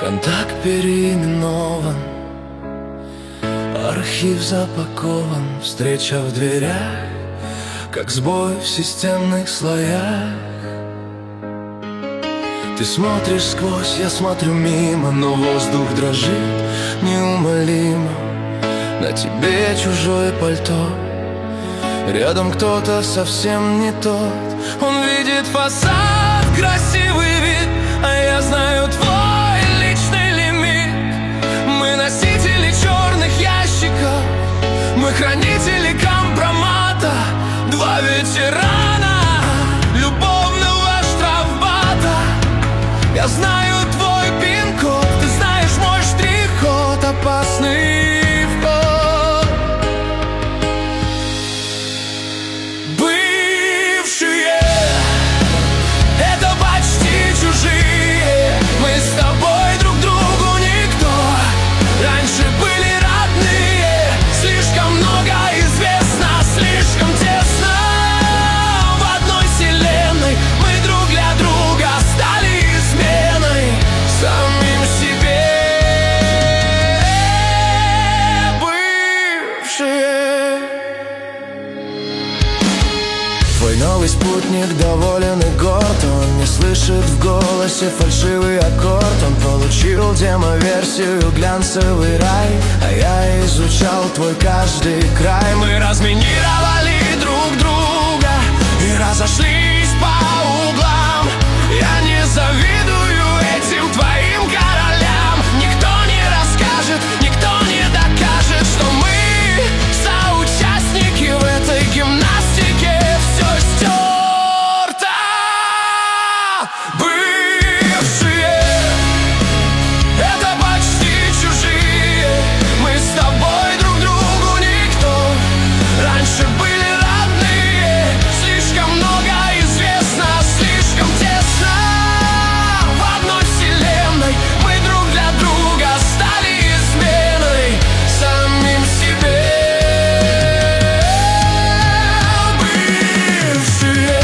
Контакт переименован, архив запакован, встреча в дверях, как сбой в системных слоях. Ты смотришь сквозь, я смотрю мимо, но воздух дрожит неумолимо. На тебе чужое пальто, рядом кто-то совсем не тот. Он видит фасад, красивый вид, а я знаю твой личный лимит. Мы носители черных ящиков, мы хранители компромата. Два ветерана любовного штрафбата. Я знаю твой пин-код, ты знаешь мой штрих-код, опасный вход. Бывшие — это почти чужие. Мы с тобой друг другу никто. Раньше были родные, слишком много известно, слишком тесно. В одной вселенной мы друг для друга стали изменой самим себе. Бывшие. Твой новый спутник доволен и горд. Он не слышит в голосе фальшивый аккорд. Он получил демо-версию, глянцевый рай, а я изучал твой каждый край. Мы разминировали друг друга и разошлись по углам. Я не завидую этим твоим королям. Никто не расскажет, никто не докажет, что мы соучастники в этой гимнастике. Все стерто. Бывшие — это почти чужие. Мы с тобой друг другу никто. Раньше были родные, слишком много известно, слишком тесно. В одной вселенной мы друг для друга стали изменой самим себе. Бывшие.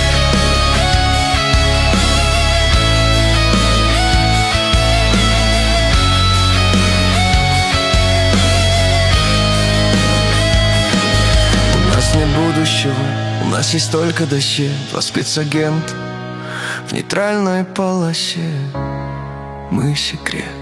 У нас нет будущего, у нас есть только досье. Два спецагента в нейтральной полосе. Мы секрет.